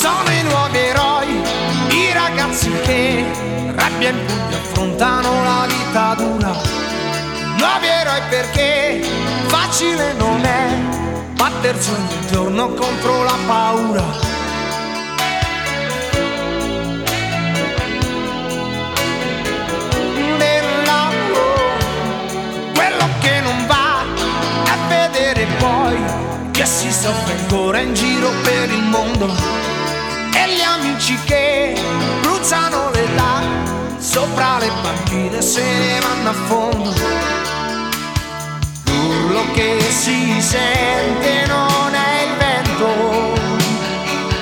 sono i nuovi eroi, i ragazzi che rabbia in pugno affrontano la vita dura. Nuovi eroi perché facile non è battersi ogni giorno contro la paura. Poi che si soffre ancora in giro per il mondo e gli amici che bruciano l'età sopra le panchine se ne vanno a fondo. L'urlo che si sente no